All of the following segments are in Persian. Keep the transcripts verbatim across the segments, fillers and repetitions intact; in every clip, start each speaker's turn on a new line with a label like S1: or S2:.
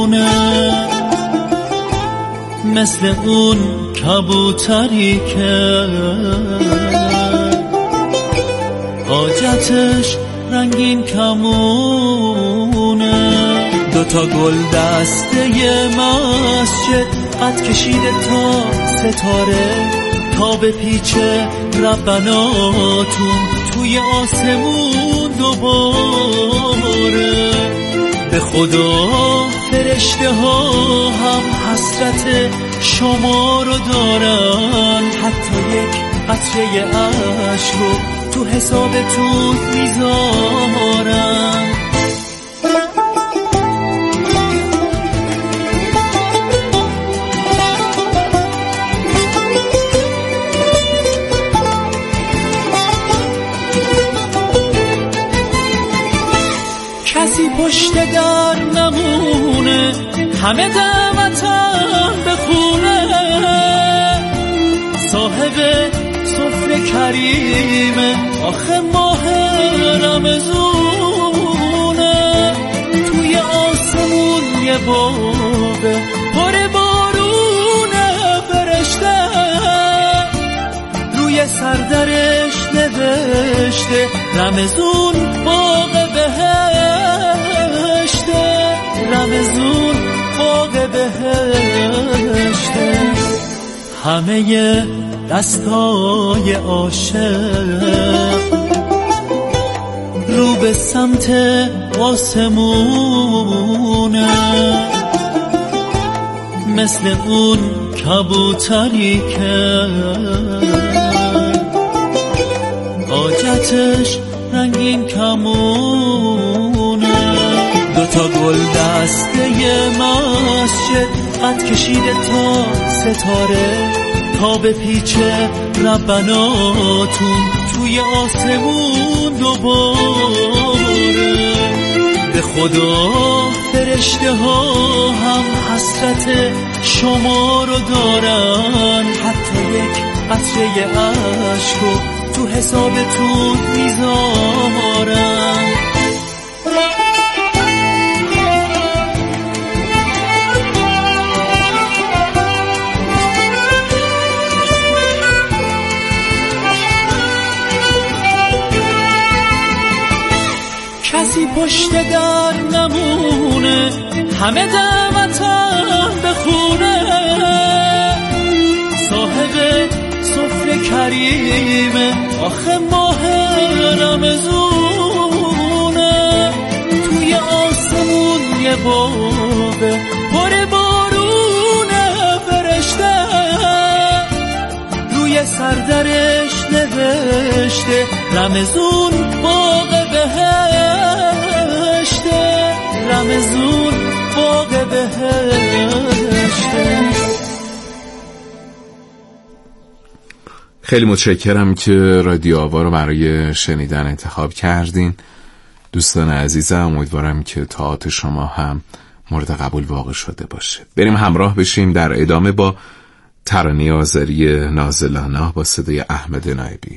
S1: مثل اون کبوتری که حاجتش رنگین کمونه. دوتا گل دسته مسجد قد کشیده تا ستاره، تا به پیچ ربناتون توی آسمون دوباره. به خدا فرشته ها هم حسرت شما رو دارن، حتی یک قطره اشک رو تو حسابتون میذارن. کسی پشت در نمونه، همه دعوتن به خونه. صاحب سفره کریمه، آخه ماه رمضونه. توی آسمون یه باغه پر بارونه فرشته، روی سردرش نوشته رمضون باغ بهشته، رمضون باغ بهشته. همه دستای عاشق رو به سمت آسمونه، مثل اون کبوتری که حاجتش رنگین کمونه. دوتا گل دسته مسجد قد کشیده تا ستاره، تا به پیچ ربناتون توی آسمون دوباره. به خدا فرشته ها هم حسرت شما رو دارن، حتی یک قطره اشک رو تو حسابتون میذارن. کسی پشت در نمونه، همه دعوتن به خونه. صاحب سفره کریمه، آخه ماه رمضونه. توی آسمون یه باغه پر بارونه فرشته، روی سردرش نوشته رمضون باغ بهشته، رمضون باغ بهشته.
S2: خیلی متشکرم که رادیو آوا رو برای شنیدن انتخاب کردین. دوستان عزیزم، امیدوارم که طاعات شما هم مورد قبول واقع شده باشه. بریم همراه بشیم در ادامه با ترانه آذری نازلانه با صدای احمد نایبی.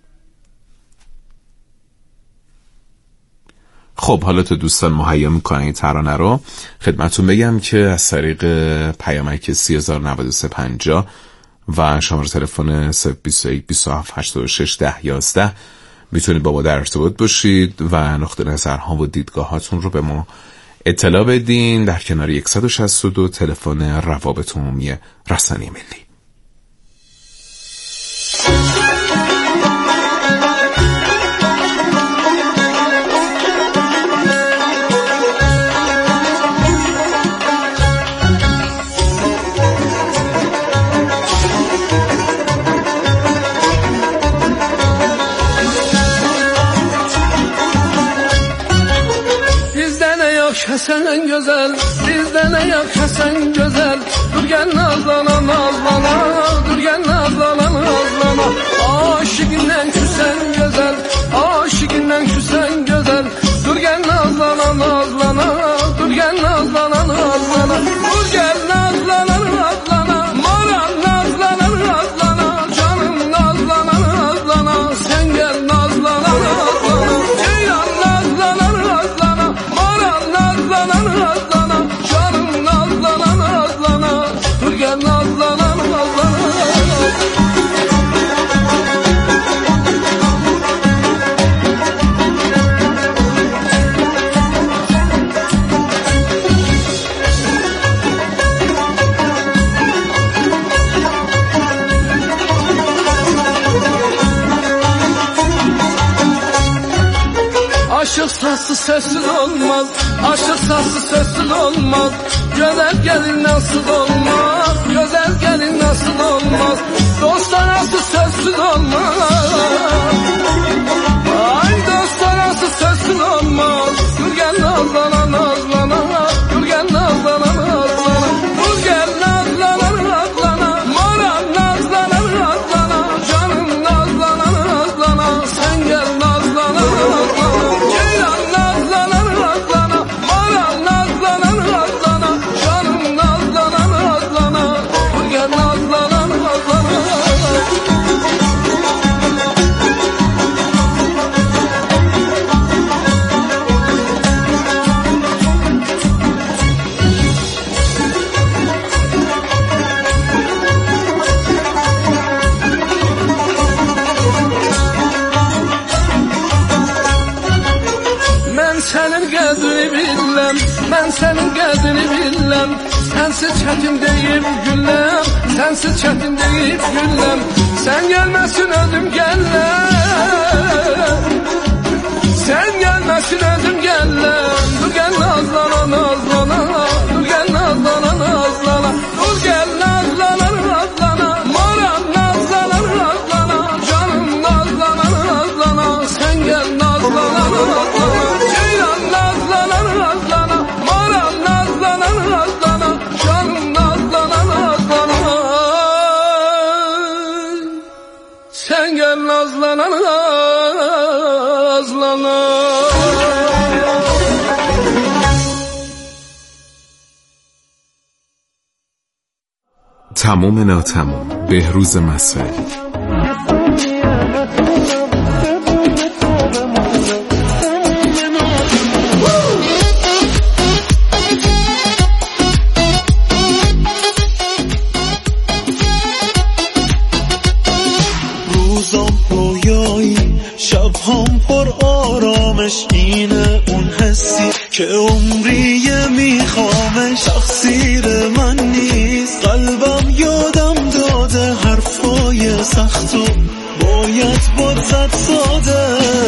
S2: خب حالا تو دوستان مهیا میکنن این ترانه رو، خدمتون بگم که از طریق پیامک سی هزار و نود و سه پنجاه و شماره تلفن صفر بیست و یک بیست و هفت هشتاد و شش ده یازده میتونید با ما در ارتباط باشید و نقطه نظرها و دیدگاهاتون رو به ما اطلاع بدین در کنار صد و شصت و دو تلفن روابط عمومی رسانه ملی.
S3: Kesen güzel, bizde ne yok kesen güzel. Dur gel nazlana nazlana, dur gel nazlana nazlana. Aşıkından küsen güzel, aşıkından küsen güzel. Dur gel nazlana nazlana, dur gel nazlana nazlana. Dur gel nazlana nazlana, moral nazlana nazlana. Canım nazlana nazlana, sen gel nazlana nazlana. Ceylan nazlana nazlana, moral nazlana nazlana. Canım sazsız sözsüz olmaz, aşık sazsız sözsüz olmaz. Güzel gelin nasıl olmaz, güzel gelin nasıl olmaz. Dost arası sözsüz olmaz. Ay dost arası sözsüz olmaz. Dur gel nazlana nazlana, dur gel nazlana nazlana, dur gel nazlana nazlana, moral nazlana nazlana, canım nazlana nazlana, sen gel nazlana nazlana, ceylan nazlana nazlana, moral nazlana nazlana, canım nazlana nazlana, dur gel nazlana nazlana. Senin qədrini biləm, mən sənin qədrini biləm. Sənsiz çətin deyib gülləm, sənsiz çətin deyib gülləm. Sən gəlməsin ödüm gəlləm, sən gəlməsin ödüm gəlləm. Dur gəl nazlana nazlana, dur gəl nazlana nazlana, dur gəl nazlana nazlana, moral nazlana nazlana, canım nazlana nazlana, sən gəl nazlana nazlana. Sen gel nazlana nazlana.
S2: تموم ناتموم، بهروز مسعری.
S4: شب‌هام پر آرامش، اینه اون حسی که عمری میخوامش. تقصیر من نیست، قلبم یادم داده حرفای سختو باید باد زد ساده.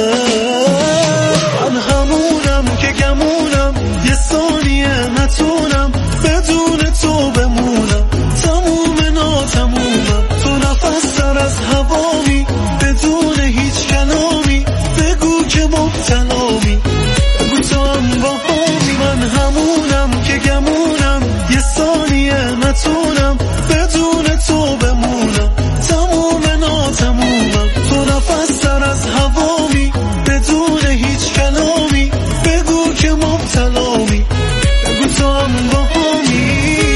S4: من همونم که گمونم، یه ثانیه نتونم بدون تو بمونم. تموم ناتمومم، تو نفس سر از هوامی، بدون هیچ کلامی بگو که مبتلامی، بگو تو هم با همی. من همونم که گمونم، یه ثانیه نتونم بدون تو بمونم. تموم ناتمومم، تو نفس سر از هوامی، بدون هیچ کلامی بگو که مبتلامی، بگو تو هم با همی.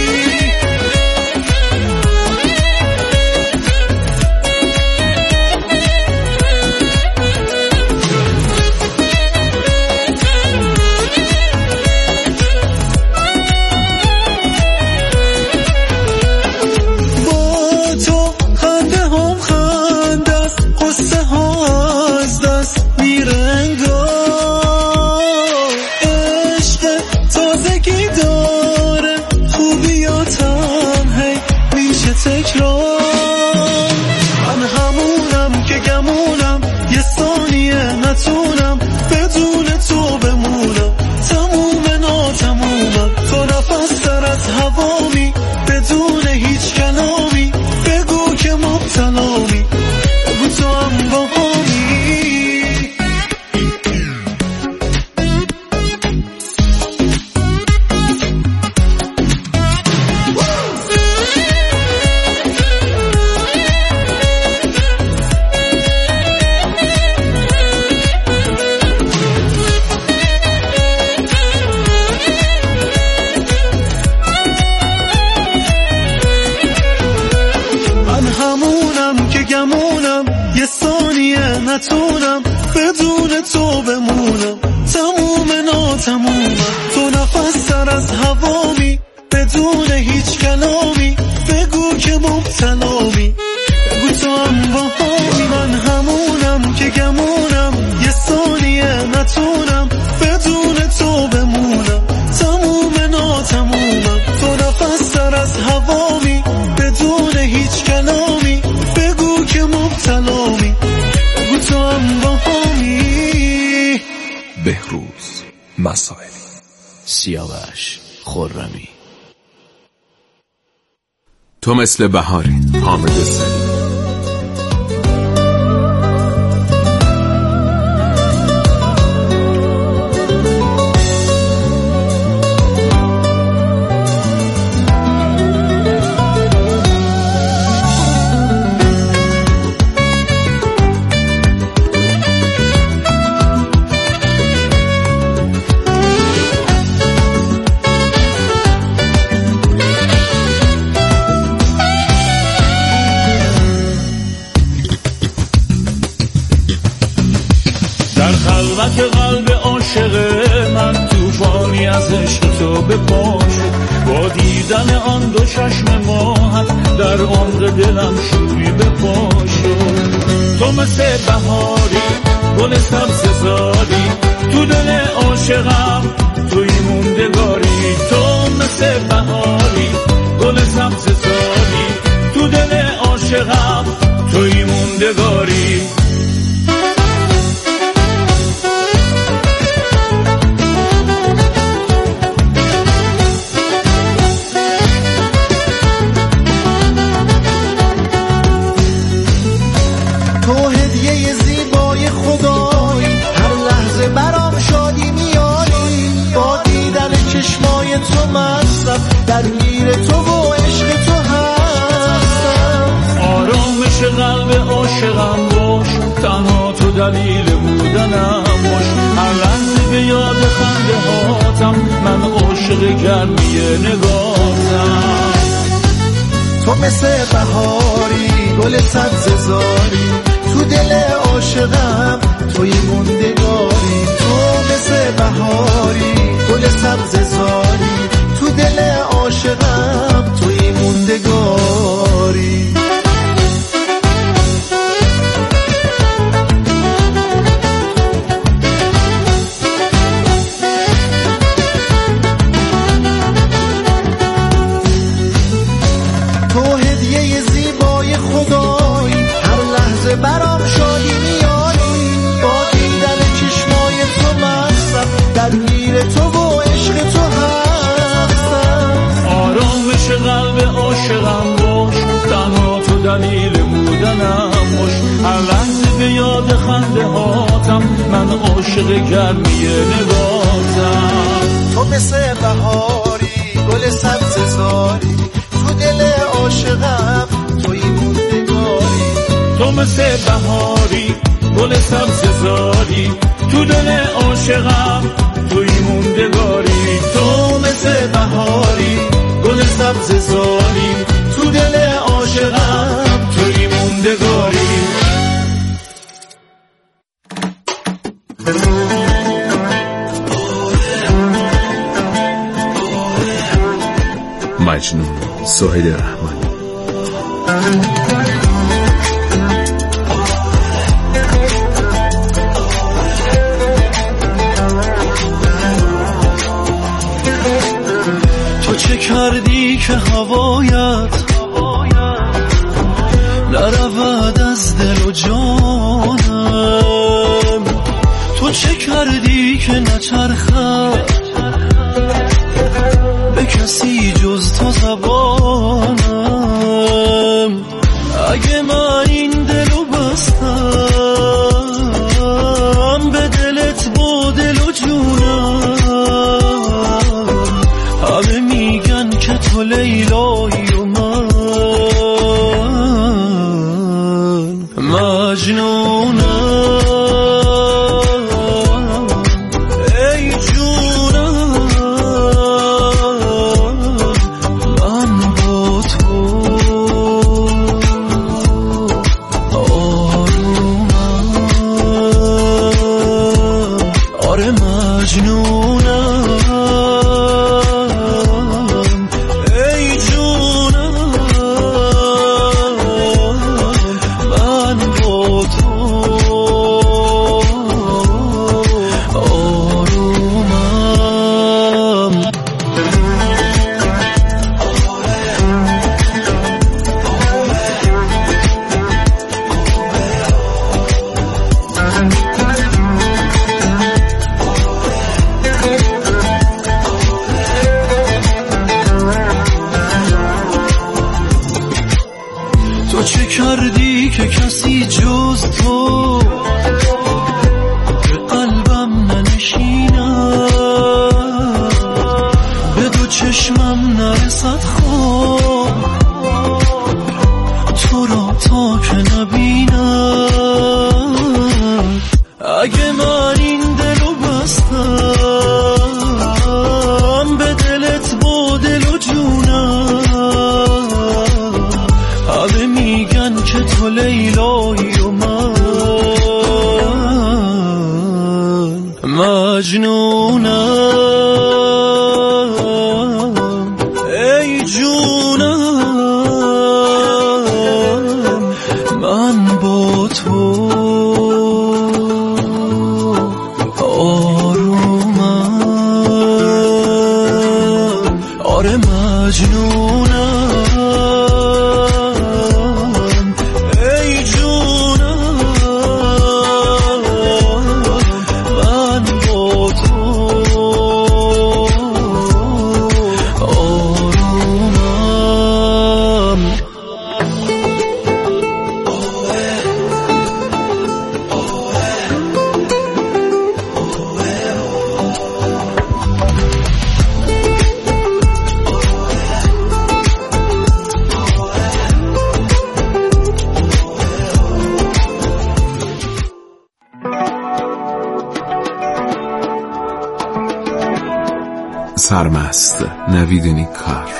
S4: من همونم که گمونم، یه ثانیه نتونم بدون تو بمونم. تموم ناتمومم، تو نفس سر از هوامی، بدون هیچ کلامی بگو که مبتلامی، بگو تو هم با همی. یه ثانیه نتونم بدون تو بمونم. تموم ناتمومم، تو نفس سر از هوامی، بدون هیچ کلامی بگو که مبتلامی، بگو تو هم با همی. من همونم که گمونم، یه ثانیه نتونم بدون تو بمونم. تموم ناتمومم، تو نفس سر از هوامی، بدون هیچ کلامی بگو که مبتلامی، بگو تو هم با همی.
S2: بهروز.
S3: مسائلی.
S1: سیاوش خرمی.
S2: تو مثل بهاری، حامد سعید.
S1: خلوت قلب عاشق من توفانی از عشق تو بپاشه، با دیدن آن دو چشم ماهت در عمق دلم شوری بپاشه. تو مثل بهاری گل سبززاری، تو دل عاشقم توی موندگاری. تو مثل بهاری گل سبززاری، تو دل عاشقم توی موندگاری.
S5: درگیر تو و عشق تو هستم،
S1: آرامش قلب عاشقم باش، تنها تو دلیل بودنم باش. هر لحظه به یاد خنده هاتم، من عاشق گرمی نگاهتم.
S5: تو مثل بهاری گل سبززاری، تو دل عاشقم توی موندگاری. تو مثل بهاری گل سبززاری، تو دل عاشقم توی موندگاری. تو هدیه زیبای خدایی، هر لحظه برام شادی میاری. با دیدن چشمای تو مستم، درگیر تو و عشق تو هستم.
S1: آرامش قلب عاشقم باش، تنها تو دلیل بودنم باش. هر لحظه به یاد خنده هاتم، من عاشق گرمی نگاهتم.
S5: تو مثل بهاری گل سبززاری، تو دل عاشقم توی موندگاری.
S1: تو مثل بهاری گل سبززاری، تو دل عاشقم توی موندگاری.
S5: تو مثل بهاری گل سبززاری، تو دل عاشقم
S1: توی موندگاری.
S2: مجنون سهیل رحمانی.
S1: تو چه کردی که هوایت نرود از دل و جانم؟ تو چه کردی که نچرخد به کسی جز تو زبانم؟ اگه من این دلو بستم به دلت با دل و جونم، همه میگن که تو لیلایی و من مجنونم. ای جونم من با تو آرومم. آره مجنونم. ای جونم من با تو
S4: نرسد خواب تو را تا که نبینم. اگه من این دلو بستم به دلت با دل و جونم، همه میگن که تو لیلایی و من مجنونم. ای جونم من با تو آرومم، آره مجنونم. ای جونم من با تو آرومم.
S2: سرمست، نوید نیکار.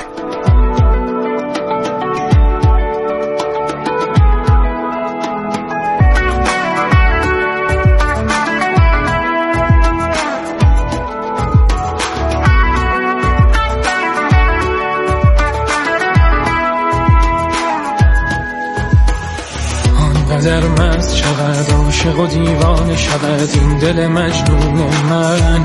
S3: آنقدر مست شود عاشق و دیوانه شود این دل مجنون من،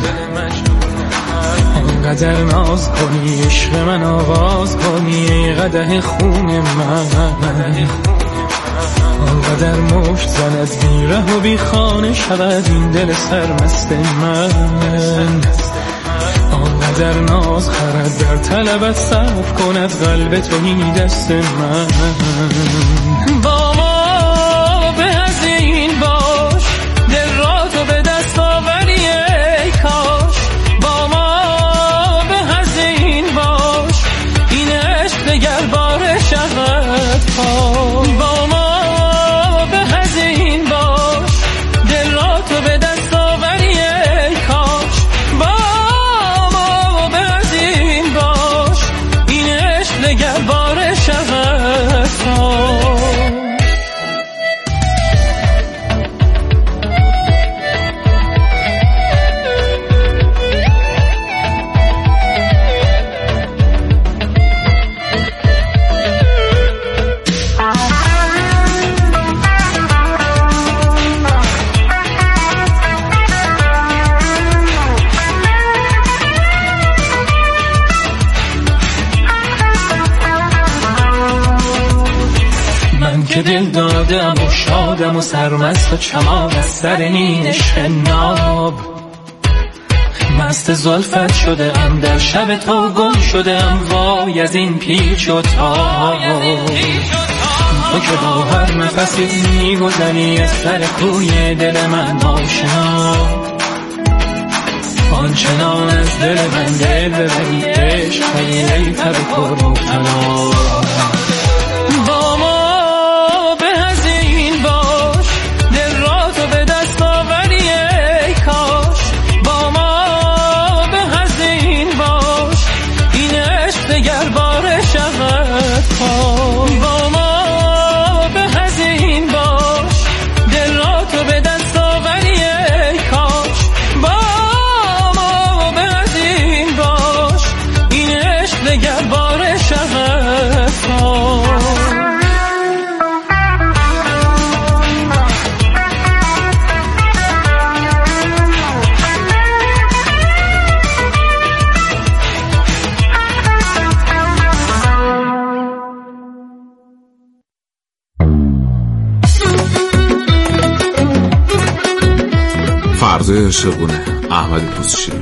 S3: آنقدر ناز کنی عشق من آواز کنی قدح خون من، آنقدر مشت زند بیره و بی خانه شود این دل سرمست من، آنقدر ناز خرد در طلبت صرف کند قلب تو این دست من. با ما به از این باش دل را تو به دست آوری ای کاش، با ما به از این باش این عشق دگر بار شود پاش، با ما به از این باش دل را تو به دست آوری ای کاش، با ما به از این باش این عشق دگر بار شود پاش. که دل دادم و شادم و سرمست و چمان از سر این عشق ناب، مست زلفت شده ام در شب تو گم شده ام وای از این پیچ و تاب، تو که با هر نفسی میگذری از سر کوی دل من آشنا، آنچنان از دل من دل ببری عشق خیلی تر پر مبتلا. با ما به از این باش دل را تو به دست آوری ای کاش، با ما به از این باش این عشق دگر بار شود پاش، با ما به از این باش دل را تو به دست آوری ای کاش، با ما به از این باش این عشق دگر بار شود پاش.
S2: فردا عشقونه احمد پوزشیری.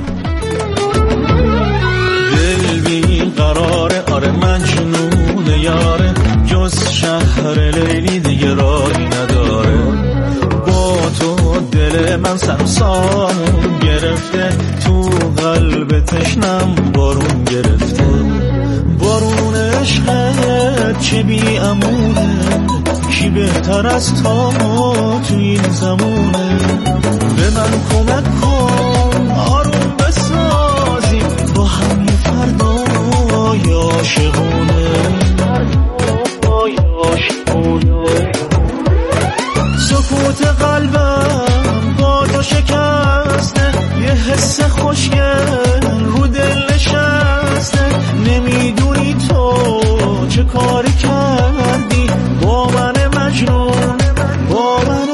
S4: دل بی قراره آره مجنون یاره، جز شهر لیلی دیگه راهی نداره، با تو دل من سمسامون گرفته، تو قلب تشنم بارون گرفته، چه بی امونه کی بهتر از تو تو این زمونه به من کمک کن آروم بسازیم با هم یه فردای عاشقونه سکوت قلبم با تو شکسته یه حس خوشگل رو دل نشسته نمیدونی تو چه کاری کردی با من مجنون با من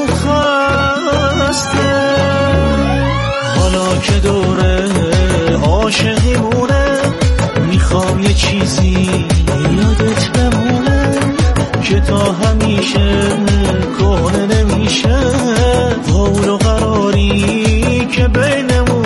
S4: خسته حالا که دوره عاشقیمونه میخوام یه چیزی یادت بمونه که تا همیشه کهنه نمیشه قول و قراری که بینمونه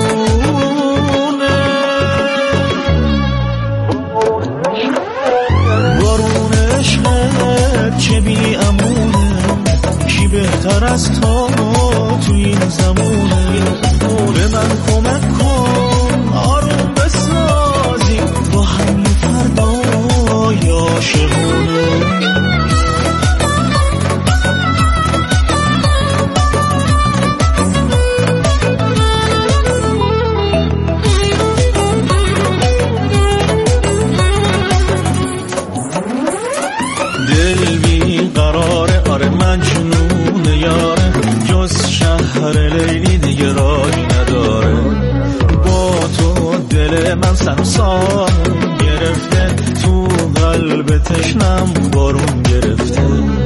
S4: بارون عشقت چه بی امونه کی بهتر از تو تو این زمونه به من کمک کن آروم بسازیم با هم یه فردای عاشقونه دل بی قراره آره مجنون یاره جز شهر لیلی دیگه راهی نداره با تو دل من سمسار گرفته تو قلب تشنم بارون گرفته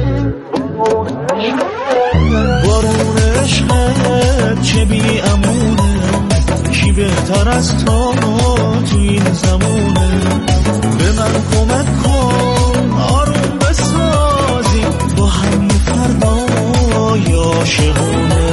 S4: بارون عشقت چه بی امونه کی بهتر از تو تو این زمونه به من کمک کن آروم بسازیم با هم یه فردای عاشقونه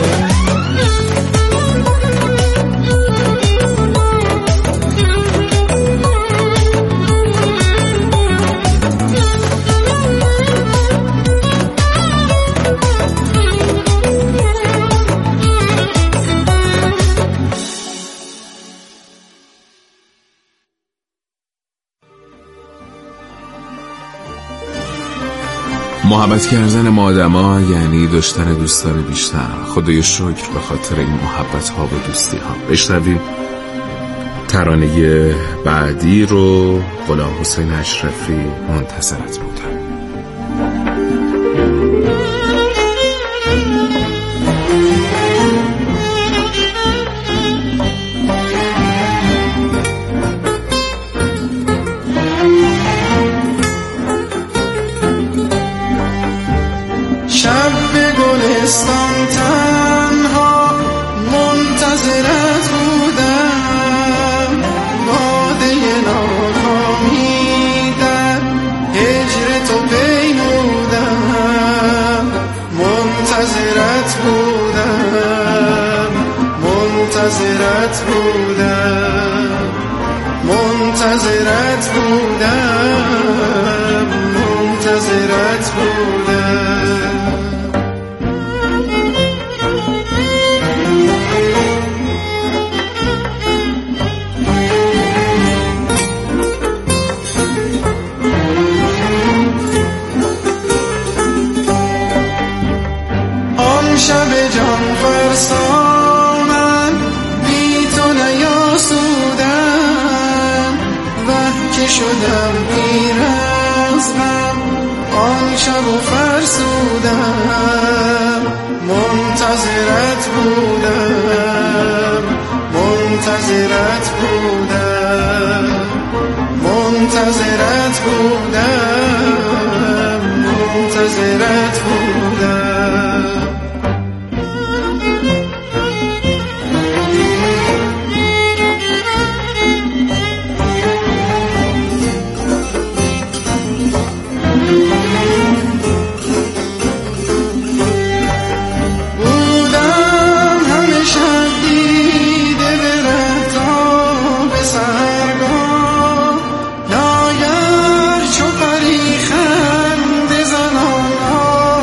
S2: محبت کردن ما آدما یعنی داشتن دوستان بیشتر. خدای شکر به خاطر این محبت ها و دوستی ها. بشنویم ترانه بعدی رو. غلام حسین اشرفی، منتظرت بودم.
S5: گلستان تنها منتظرت بودم باده ناکامی در هجر تو پیمودم منتظرت بودم منتظرت بودم منتظرت بودم منتظرت بودم شب جان فرسا من بی تو نیاسودم وه که شدم پیر از غم آن شب و فرسودم منتظرت بودم منتظرت بودم منتظرت بودم منتظرت بودم Oh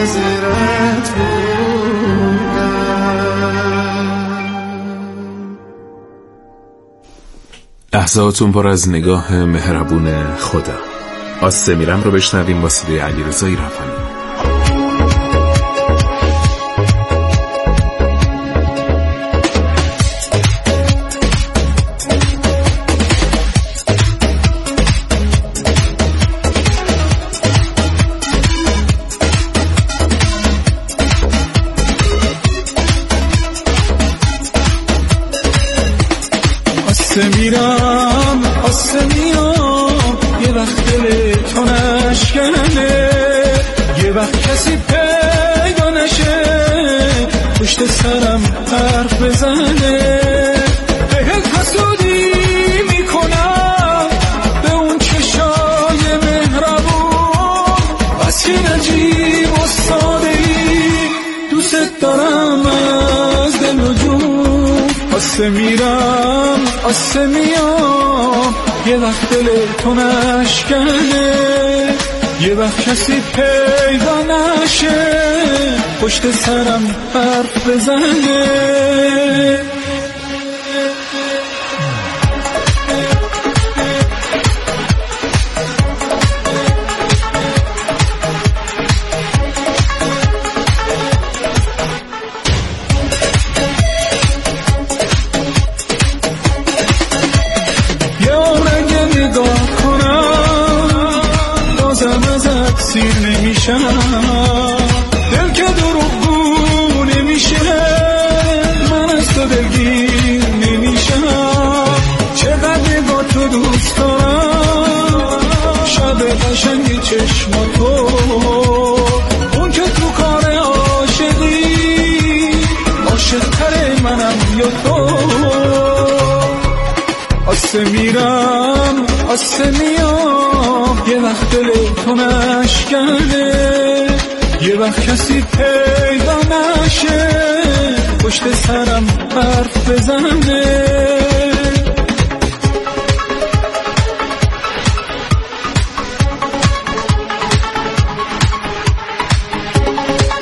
S5: منتظرت بودم.
S2: لحظاتون پر از نگاه مهربون خدا. آسه میرم رو بشنویم با صدای علیرضا ایرفانی.
S1: آسه میرم آسه میام یه وقت دل تو نشکنه، یه وقت کسی پیدا نشه پشت سرم حرف بزنه، بهت حسودی میکنم به اون چشای مهربون، بس که نجیب و ساده ای دوست دارم از دل و جون. آسه میرم آسه میام یه وقت دل تو نشکنه، یه وقت کسی پیدا نشه پشت سرم حرف بزنه. دل که دروغگو نمیشه، من از تو دلگیر نمیشم، چقدر با تو دوست دارم شب قشنگ چشماتو، اون که تو کار عاشقی عاشق‌تر منم یا تو. آسه میرم آسه میام یه وقت دل تو نشکنه، یه وقت کسی پیدا نشه پشت سرم حرف بزنه.